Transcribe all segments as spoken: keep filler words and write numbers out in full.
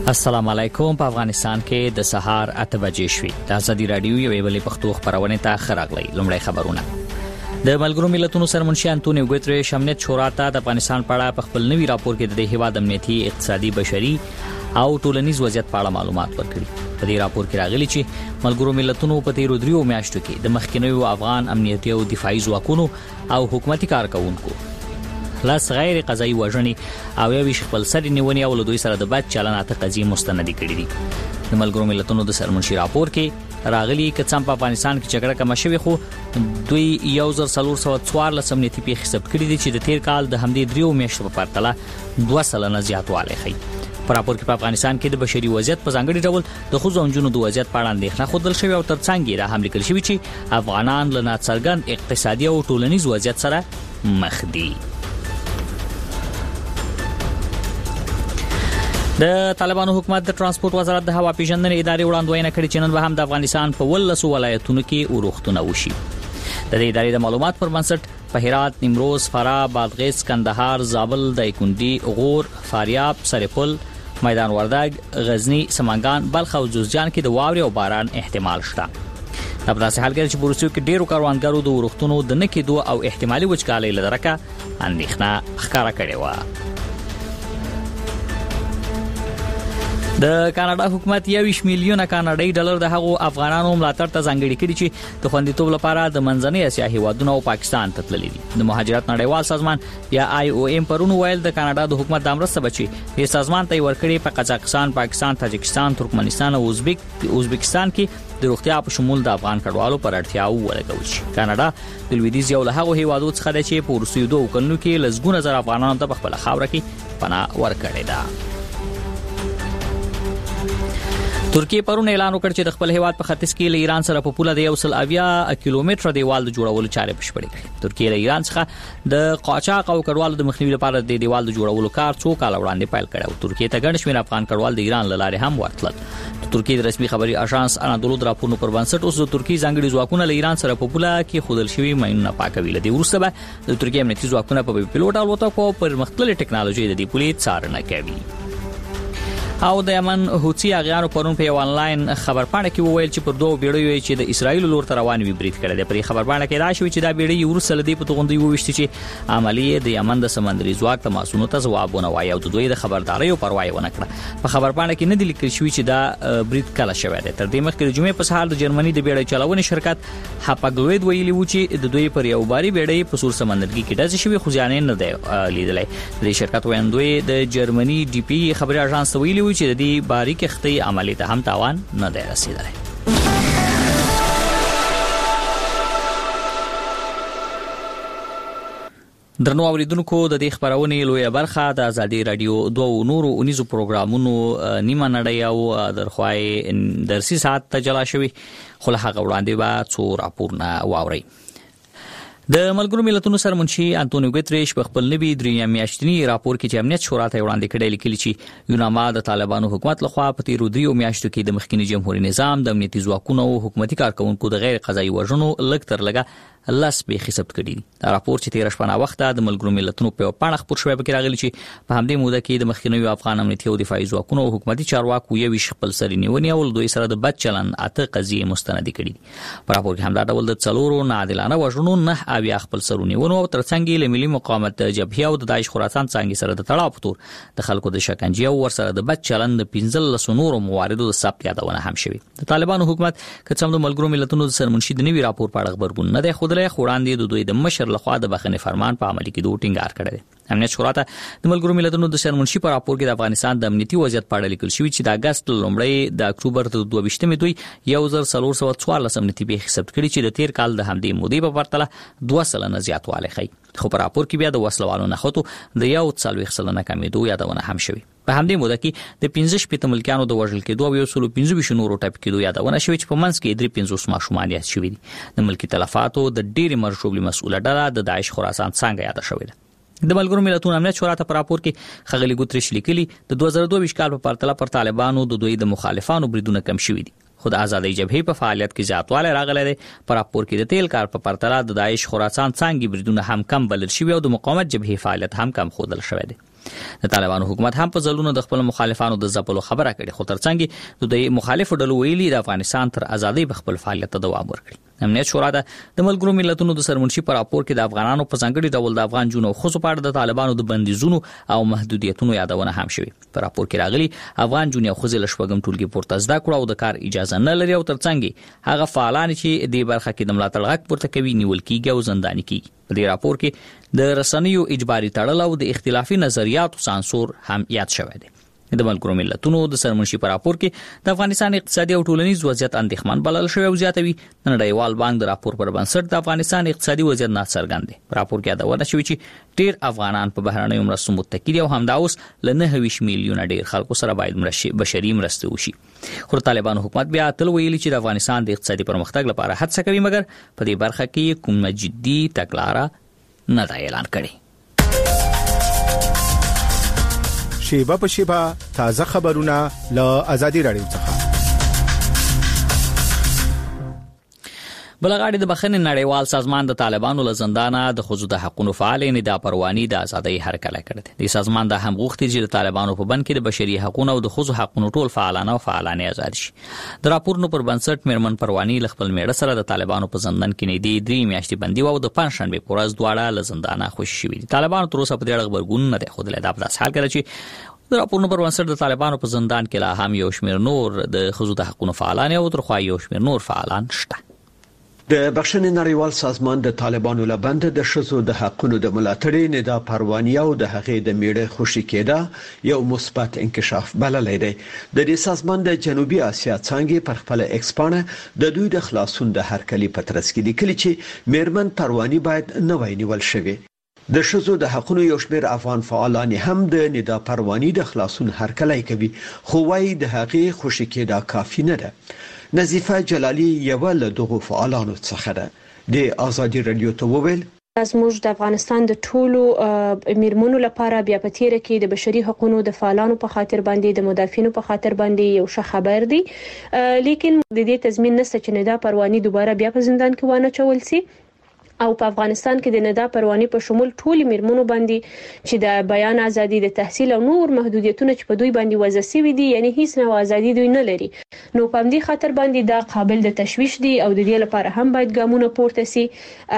السلام علیکم. په افغانستان کې د سهار اته بجې شوې. د ازادي رادیو یو ویلي پښتو خبرونه ته خراغلی. لومړی خبرونه. د ملګرو ملتونو سرمنشي انټونیو ګوتریش امنیت شورا ته د افغانستان په اړه په خپل نوي راپور کې د هیواد امنیتي، اقتصادي، بشري او ټولنیز وضعیت په اړه معلومات ورکړي. په دې راپور کې راغلي چې ملګرو ملتونو په تیرو دریو میاشتو کې د مخکینیو افغان امنیتي او دفاعي ځواکونو او حکومتي کارکونکو لاس غیر قضایي وژنې او یو خپل سر نیونې او له دوی سره د بد چلن اته قضیې مستند کړي دي. د ملګرو ملتونو د سرمنشي راپور کې راغلي چې څنګه په افغانستان کې جګړه کم شوې، خو دوی یو زر څلور سوه څوارلس امنیتي پیښې ثبت کړي دي چې د تیر کال د همدې دریو میاشتو په پرتله دوه سلنه زیاتوالی ښیي. په راپور کې په افغانستان کې د بشري وضعیت په ځانګړي ډول د ښځو او نجونو د وضعیت په اړه اندېښنه ښودل شوې او ترڅنګ یې را هم لیکل شوي چې افغانان له ناڅرګند اقتصادي او ټولنیز وضعیت سره مخ دي. د طالبانو حکومت د ترانسپورت وزارت د هوا پیژندنې ادارې وړاندوینه کړې چې نن به هم د افغانستان په ولسو ولایتونو کې اورښتونه وشي. د دې ادارې د معلومات پر بنسټ په هرات، نیمروز، فراه، بادغیس، کندهار، زابل، دایکنډي، غور، فاریاب، سرپل، میدان وردګ، غزنی، سمنګان، بلخ او جوزجان کې د واورې او باران احتمال شته. دا په داسې حال کې چې بروسیو کې ډیرو کاروانګرو د اورښتونو د نه کېدو او احتمالي وچکالۍ له درکه اندېښنه ښکاره کړې وه. د کاناډا حکومت یویش میلیونه کاناډایي ډالر د هغو افغانانو ملاتړ ته ځانګړي کړي چې د خوندیتوب لپاره د منځنۍ اسیا هیوادونو او پاکستان ته تللي دي. د مهاجرت نړیوال سازمان یا آی او ایم پرون ویل د کاناډا د حکومت د مرسته بچي د سازمان ته ورکړي په قزاقستان، پاکستان، تاجکستان، ترکمنستان او ازبک ازبکستان کې د روغتیا په شمول د افغان کډوالو پر اړتیاو ولګول شي. کاناډا د لویدیځ یو له هغو هیوادو څخه دی چې په وروستیو دوه کلونو کې لسګونه زره افغانانو ته په خپله خاوره کې پناه ورکړې ده. ترکیه پرون اعلان وکړ چې د خپل هیواد په ختیځ کې له ایران سره په پوله د یو سل اویا کیلومتره دیوال د جوړولو چارې بشپړې کړې. ترکیه له ایران څخه د قاچاق او کډوالو د مخنیوي لپاره د دیوال د جوړولو کار څو کال وړاندې پیل کړ او ترکیه ته ګڼ شمېر افغان کډوال د ایران له لارې هم ورتلل. د ترکیه د رسمي خبري اژانس انادولو د راپورونو پر بنسټ اوس د ترکیه ځانګړي ځواکونه له ایران سره په پوله کې خودل شوي ماینونه پاکوي. له دې وروسته به د ترکیه امنیتي ځواکونه په پیلوټ الوتکو پر مختلفه ټکنالوژي د دې پولې څارنه کوي. او د یمن حوثي اغیارو پرون په یو انلاین خبرپاڼه کې وویل چې پر دوه بیړیو چې د اسرایل لور ته روان وي برید کړی دی. په خبرپاڼه کې راځي چې دا بیړۍ ورسره د په توغندۍ وویشتي چې عملیه د یمن د سمندري ځواک ته ماسونو ته ځواب ونوي او د دوی د خبرداري او پروا ونه کړه. په خبرپاڼه کې نه د لیکل شوی چې دا برید کله شوی دی. تر دې مخکې د جمعې په سهار د جرمني د بیړۍ چلونې شرکت هاپاګلوید ویلي و چې د دوی پر یو باري بیړۍ په سور سمندرګي کې ډزې شوې خو ځان نه دی لیدلی. د شرکت ویندوی د جرمني ډي پی خبري اژانس ویلي و چې د دې کې خطي عملی ته هم تاوان نه دی رسیدلی. درنو اوریدونکو، د دې خبرونې لویه برخه د ازادي رادیو دوه نورو اونیزو پروګرامونو نیمه نړۍ او درخوای درسي ساعت ته جلا شوی، خو له هغه وړاندې به څو راپورونه واورئ. د ملګرو ملتونو سرمنشي انټونیو ګوتریش په خپل نوي دریم میاشتني راپور کې چې امنیت شورا ته وړاندې کړی لیکلي چې یوناما د طالبانو حکومت لخوا په تیرو دریو میاشتو کې د مخکنی جمهوریت نظام د امنیتي ځواکونو او حکومتي کارکونکو د غیر قضایي وژنو لږ تر لږه لاس به حساب کړي. دا راپور چې تیر شپه وخت د ملګرو ملتونو په پاڼه خبر شوی به راغلی چې په همدې موده کې د مخکنی افغان امنیتي او دفاعي ځواکونو او حکومتي چارواکو یو خپل سر نیونی او دوی سره د بد چلن اته قضیې مستند کړي. په راپور کې هم دا ډول د څلورو ناعادلانه وژنو نه اویا خپل سرونه ونو او ترڅنګ له ملي مقاومت جبهه او د داعش خراسان څنګه سره د تړاو په تور د خلکو د شکنجه او ور سره د بد چلن د پنځل نورو مواردو د ثبت یادونه هم شوی. د طالبانو حکومت کڅم د ملګرو ملتونو د سرمنشي د نوي راپور په اړه خبرونه نه دی خودلې خوراندې د دوی د مشر لخوا د بخښنې فرمان په عملي کې دوه ټینګار کړی دی. امنیت شورا ته د ملګرو ملتونو د سرمنشي په راپور کې د افغانستان د امنیتي وضعیت په اړه لیکل شوی چې د اگست لومړی د اکتوبر تر دوه ویشتمې دوی یو زر څلور سوه څوارلس امنیتي پیښې ثبت کړي چې د تیر کال د همدې مودې په پرتله دوه سلنه زیاتوالی ښیي. خو په راپور کې بیا د وسلوالو نښتو د یو څلوېښت سلنه کمېدو یادونه هم شوې. په همدې موده کې د پنځه شپېته ملکیانو د وژل کېدو او یو سل پنځه ویشت نورو ټپي کېدو یادونه شوې چې په منځ کې درې پنځوس ماشومان یاد شوي دي. د ملکي تلفاتو د ډېرې مرشوبلي مسؤله ډله د داعش خراسان څنګه یاده شوې ده. د ملګرو ملتونو امنیت شورا ته په راپور کې خغلی ګوتریش لیکلي د دوه زره دوه ویشت کال په پرتله پر طالبانو د دوی د مخالفانو بریدونه کم شوي دي. خو د آزادۍ جبهې په فعالیت کې زیاتوالی راغلی دی. په راپور کې د تیل کار په پرتله د داعش خراسان څنګه بریدونه هم کم بلل شوي او د مقاومت جبهې فعالیت هم کم ښودل شوی دی. د طالبانو حکومت هم په ځلونو د خپل مخالفانو د ځپلو خبره کړې، خو ترڅنګ د مخالفو ډلو ویلي د افغانستان تر ازادۍ په خپل فعالیت دوام ورکړي. امنیت شورا د ملګرو ملتونو د سرمنشي په راپور کې د افغانانو په ځانګړي ډول د افغان جنونو خو په اړه د طالبانو د بندیزونو او محدودیتونو یادونه هم شوې. په راپور کې راغلي افغان جنونو خو له شپږم ټولګي پورته زده کړو او د کار اجازه نه لري او ترڅنګ هغه فعالان چې د برخه کې د ملاتړ غږ پورته کوي نیول کیږي او زنداني کیږي. په دې راپور کې د رسنیو اجباري تړل او د اختلافي نظریاتو سانسور هم یاد شوی دی. د ملګرو ملتونو د سرمنشي په راپور کې د افغانستان اقتصادي او ټولنیز وضعیت اندېښمن بلل شوی او زیاتوي. نړیوال بانک د راپور پر بنسټ د افغانستان اقتصادي وضعیت ناڅرګند دی. په راپور کې یادونه شوې چې ډېر افغانان په بهرنیو مرستو متکی دي او همدا اوس له نهه ویشت میلیونه ډېر خلکو سره باید مرستې بشري مرستې وشي. خو طالبان حکومت بیا تل ویلي چې د افغانستان د اقتصادي پرمختګ لپاره هڅه کوي، مګر په دې برخه کې کومه جدي تګلاره نه دا اعلان کړي. شیبه په شیبه تازه خبرونه له آزادي رادیو څخه. بلغاړي د بخښنې نړیوال سازمان د طالبانو له زندانه د ښځو د حقوقو فعال ندا پرواني د ازادۍ هرکلی کړی دی. د سازمان د هم غوښتي چې د طالبانو په بند کې د بشري حقوقو او د ښځو حقوقو ټول فعالان او فعالانې آزاد شي. د راپورونو پر بنسټ میرمن پرواني له خپل میړه سره د طالبانو په زندان کې نږدې درې میاشتې بندي او د پنځشنبه په ورځ دواړه له زندانه خوشي شوي دي. طالبانو تر اوسه په دې اړه خبرګون نه دی ښودلی. دا په داسې حال کې چې د راپورونو پر بنسټ د طالبانو په زندان کې لا هم یو شمېر نور د ښځو د حقوقو فعالان او ترخوا یو شمېر نور فعالان شته. د بخښنې نړیوال سازمان د طالبانو لبند د ښځو د حقوقو د ملاتړ ندا پرواني او د هغې د میړه خوشي کېده یو مثبت انکشاف بللی دی. د دې سازمان د جنوبي اسیا څنګه پر خپل ایکسپانه د دوی د خلاصون د هرکلی په ترڅ کې لیکلي چې میرمن پرواني باید نوې نیول شوی. د ښځو د حقوقو یو شمېر افغان فعالان هم د ندا پرواني د خلاصون هرکلی کوي، خو وايي د هغې خوشي کېدا کافي نه ده. نظیفه جلالی یو له دغو فعالانو څخه ده. د آزادي رادیو ته وویل زموږ د افغانستان د ټولو میرمنو لپاره بیا په تیر کې د بشري حقوقو د فعالانو په خاطر باندې د مدافعینو په خاطر باندې یو ښه خبر دی، لیکن د دې تضمین نشته چې ندا پرواني دوباره بیا په زندان کې وانه چول سي او په افغانستان کې د ندا پرواني په شمول ټول میرمنو باندې چې د بیان ازادي، د تحصیل او نور محدودیتونه چې په دوی باندې وضع شوي دي، یعنی هیڅ نوع ازادي دوی نه لري. نو په دې خاطر باندې دا قابل د تشویش دي او د دې لپاره هم باید ګامونه پورته سي.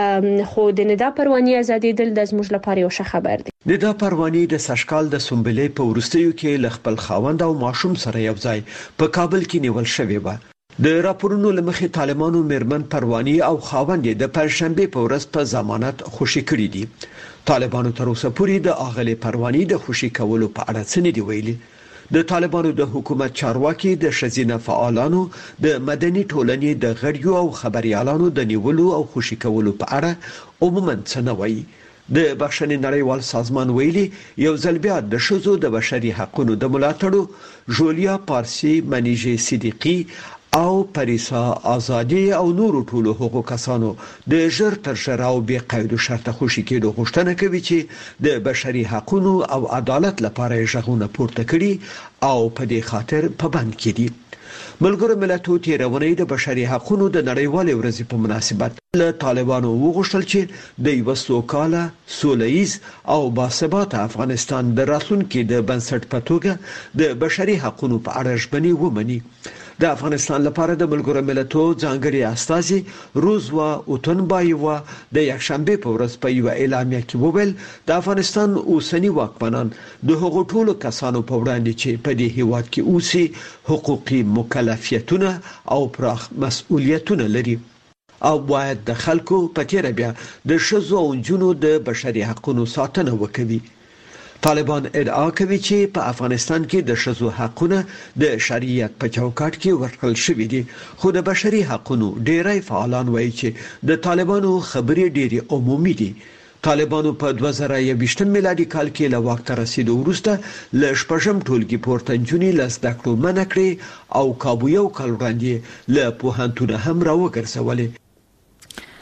خو د ندا پرواني ازادي دل د زموږ لپاره یو ښه خبر دی. ندا پرواني د سشکال د سنبلې په ورستیو کې ل خپل خاوند او ماشوم سره یو ځای په کابل کې نیول شوی و. د راپورونو لمخې طالبانو میرمن پرواني او خاوند د پنځشنبه په ورځ په ضمانت خوشي کړي دي. طالبانو تر اوسه پورې د اغلې پرواني د خوشي کولو په اړه څه نه دی ویلي. د طالبانو د حکومت چارواکي د ښځینه فعالانو د مدني ټولنې د غړیو او خبريالانو د نیولو او خوشي کولو په اړه عموما څه نه وایي. د بخښنې نړیوال سازمان ویلي یو ځل بیا د ښځو د بشري حقوقو د ملاتړو جولیا پارسي، منیژه صدیقي او پریسا آزادی او نورو ټولو حقوقو کسانو د ژر تر ژره او بې قید و شرطه خوشي کېدو غوښتنه کوي چې د بشري حقوقو او عدالت لپاره یې غږونه پورته کړي او په دې خاطر په بند کې دي. ملګرو ملتونو تیرونې د بشري حقوقو د نړیوالې ورځې په مناسبت له طالبانو وغوښتل چې د یو سوکاله، سولهییز او باثباته افغانستان د راتلونکي د بنسټ په توګه د بشري حقوقو په اړه ژمنې ومني. د افغانستان لپاره د ملګرو ملتونو ځانګړي استازي روزوا اوتنبایوا د یکشنبه په ورځ په یو اعلامیه کې وویل د افغانستان اوسنی واکمنان د هغو ټولو کسانو په وړاندې چې په دې هیواد کې اوسي حقوقي مکلفیتونه او پراخ مسؤلیتونه لري او باید د خلکو په تیر بیا د ښځو او نجونو د بشري حقوقو ساتنه وکړي. طالبان ادعا کوي چې په افغانستان کې د ښځو حقونه د شریعت په چوکاټ کې ورکړل شوي دي، خو د بشري حقوقو ډیری فعالان وایي چې د طالبانو خبرې ډیري عمومي دي. طالبانو په دوه زره یوویشتم میلادي کال کې له واک ته رسیدو وروسته له شپږم ټولګي پورته نجونې له زده کړو منع کړې او کابو یو کال وړاندې له پوهنتونه هم راوګرځولې.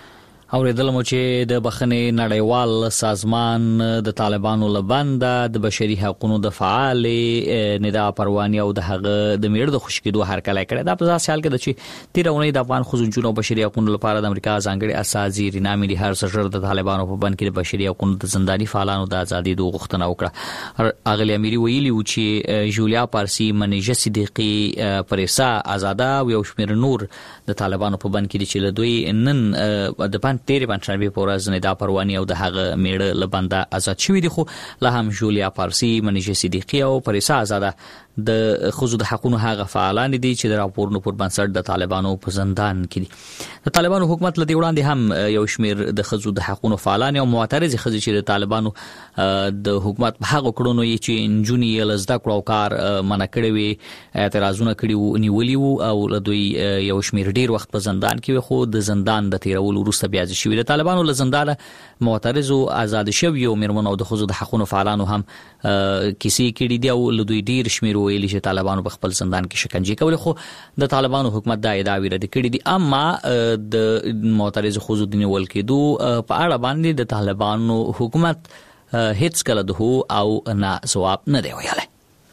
اوریدل مو چې د بخښنې نړیوال سازمان د طالبانو لبنده د بشري حقوقو د فعال ندا پرواني او د هغه د میړ د خوشکېدو هرکلی کړی دا په ځا سیال کې د چې تیرونی د افغان خزونجونو بشري حقوقو لپاره د امریکا ځانګړي اساسي رینامي د هر سشر د طالبانو په بند کې د بشري حقوقو د زنداني فعالانو د ازادي د غوښتنه وکړه. اغلی اميري ویلي و چې جولیا پارسي منیجه صدیقي پریسا آزاده او یو شمېر نور د طالبانو په بند کې چې له دوی نن د تیری پنځنبه پورز نه دا پرواني او د هغه میړه لبنده آزاد شوی دی خو له هم جولیا پارسي منیجه صدیقي او پریسا آزاده د خزو د حقوقو هغه فعالان دي چې د راپورونو پر بنسټ د طالبانو په زندان کې دي. د طالبانو حکومت له دی وړاندې هم یو شمیر د خزو د حقوقو فعالان او معترض خزي چې د طالبانو د حکومت په هغه کړونو یې چې انجونی لزدا کړو کار منع کړی وي اعتراضونه کړي وو نیولي وو او له دوی یو شمیر ډیر وخت په زندان کې خو د زندان د تیرول وروسته بیا شوی د طالبانو له زندانه معترض او آزاد شوی او مرمن او د خزو د حقوقو فعالانو هم کیسې کړي دي او له دوی ډیر شمیر ویلي چې طالبانو په خپل زندان کې شکنجه کول خو د طالبانو حکومت دا ادعا رد کړې دي اما د معترض خزو د نیول کېدو په اړه باندې د طالبانو حکومت هیڅ کله د هو او نه جواب نه دی ویلای.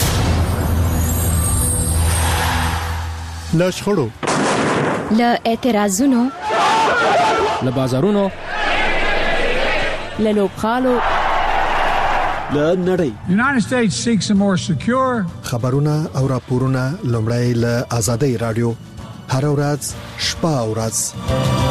له شخړو له اعتراضونو له بازارونو له لوبخالو له نړۍ The United States seeks a more secure خبرونه او راپورونه لومړی له آزادۍ رادیو هر ورځ شپه او ورځ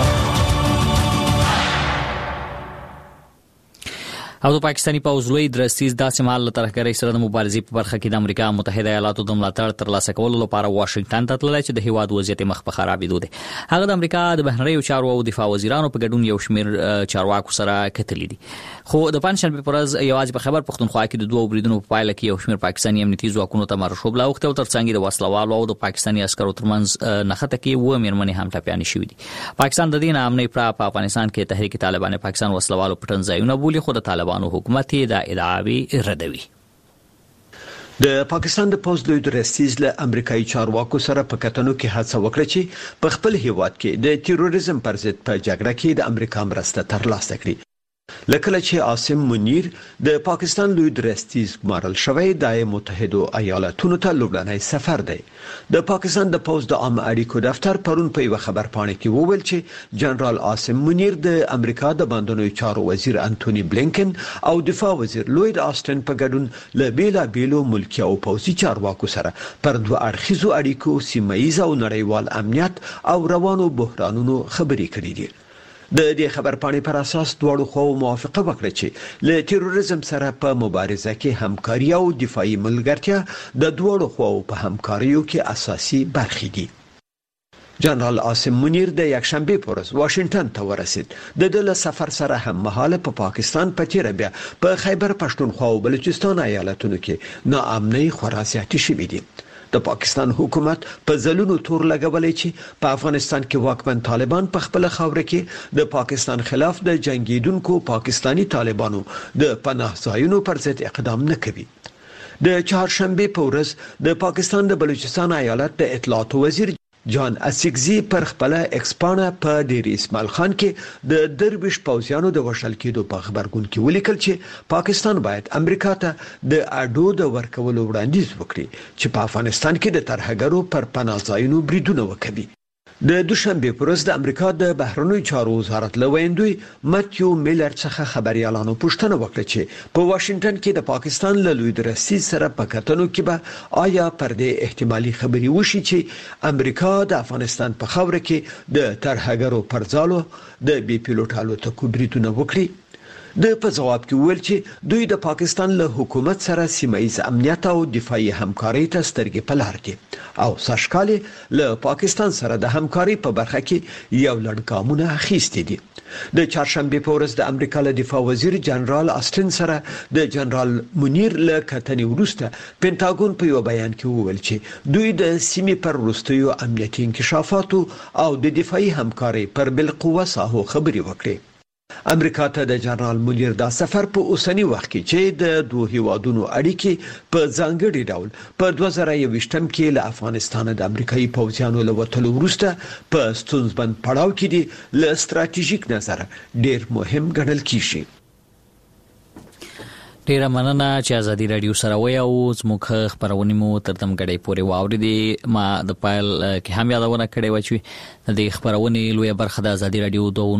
او د پاکستاني پوځ لوی درستیز داسې مهال له ترهګرۍ سره د مبارزې په برخه کې د امریکا متحده ایالاتو د ملاتړ ترلاسه کولو لپاره واشنگټن ته تللی چې د هیواد وضعیت مخ په خرابېدو دی. هغه د امریکا د بهرنیو چارو او دفاع وزیرانو په ګډون یو شمیر چارواکو سره کتلي دي. خو د پنځشنبه پر ورځ یوازې په خبر پښتونخوا کې د دوه بریدونو په پایله کې یو شمیر پاکستاني امنیتي ځواکونو ته مرشوب لا وخت او ترڅنګ د وسلوالو او د پاکستاني عسکرو ترمنځ نښته کې و میرمنې هم ټاپیان شوې دي. پاکستان د دې نه امنیت په افغانستان کې تحریک طالبان پاکستان وسلوالو پټن ځایونه بولي خو د طالبانو حکومت دا ادعاوی ردوي. د پاکستان د پوز لوی درستیز له امریکایي چارواکو سره په کتنو کې هڅه وکړه چې په خپل هیواد کې د تیروریزم پر ضد په جګړه کې د امریکا مرسته ترلاسه کړي. لکه چې عاصم منیر د پاکستان لوی درستیز ګمارل شوی د متحده ایالاتونو ته لومړنی سفر دی. د پاکستان د پوز د عام اړیکو دفتر پرون په یو خبر پاڼه کې وویل چې جنرال عاصم منیر د امریکا د باندنوي چارو وزیر انټونی بلینکن او دفاع وزیر لوید آسټن په ګډون له بیلا بیلو ملکی او پوزي چارواکو سره پر دوه اړخیزو اړیکو سیمایي او نړیوال امنیت او روانو بحرانونو خبرې کړې دي. د دې خبر پاڼې پر اساس دواړو خو موافقه وکړه چې له تیروریزم سره په مبارزه کې همکاري او دفاعي ملګرتیا د دواړو خو په همکاریو کې اساسي برخې دي. جنرال عاصم منیر د یکشنبه پر ورځ واشنگټن ته ورسید. د دې سفر سره هم مهاله په پاکستان په تیر بیا په خیبر پښتونخوا او بلوچستان ایالتونو کې ناامنۍ خورا زیاتې شوې دي. د پاکستان حکومت په ځلونو تور لګولې چې په افغانستان کې واکمن طالبان په خپل خاور کې د پاکستان خلاف د جنگیدونکو پاکستانی طالبانو د پناه ځایونو پر ضد اقدام نه کوي. د چهارشنبه په ورځ د پاکستان د بلوچستان ایالت د اطلاعات وزیر جان اسیکزي پر خپل ایکسپانه په ډیر اسماعیل خان کې د درویش پوځیانو د وشل کېدو په خبرګون کې ولیکل چې پاکستان باید امریکا ته د اډو د ورکولو وړاندیز وکړي چې په افغانستان کې د ترهګرو پر پناه ځایونو بریدونه وکړي. د دوشنبه پر ورځ د امریکا د بهرنیو چارو وزارت لویندوی ماتیو میلر څخه خبريالانو پوښتنه وکړه چې په واشنگټن کې د پاکستان له لوی درستیز سره په کتنو کې به آیا پر دې احتمالي خبري وشي چې امریکا د افغانستان په خاور کې د ترهګرو پر ځالو د بي پيلوټ الوتکو بریدونه وکړي. د په جواب کې ویل چې دوی د پاکستان له حکومت سره سیمایي امنیت او دفاعي همکاري ته سترګې په لار دي او ساشکالي له پاکستان سره د همکاري په برخه کې یو لړ ګامونه اخیستي دي. د چهارشنبه په ورځ د امریکا له دفاع وزیر جنرال آسټن سره د جنرال منیر له کتنې وروسته پینټاګون په یو بیان کې وویل چې دوی د سیمې پر وروستیو امنیتي انکشافاتو او د دفاعي همکاري پر بالقوه ساحو خبري وکړي. امریکا ته د جنرال مونیر دا سفر په اوسنی وخت کې چې د دوه هیوادونو اړیکې په ځانګړي ډول په دوه زره یوویشتم کې له افغانستان د امریکایي پوځیانو له وټلو وروسته په ستونزمن پړاو کې دي له ستراتیژیک نظر ډیر مهم ګڼل کیږي. ډیره مننه چې ازادي رادیو سره وای او زموږ خبرونه مو تر دم غړې پورې واوریدي. ما د پایل کې هم یادونه کړې و چې د خبرونه لوی برخه د ازادي رادیو دوه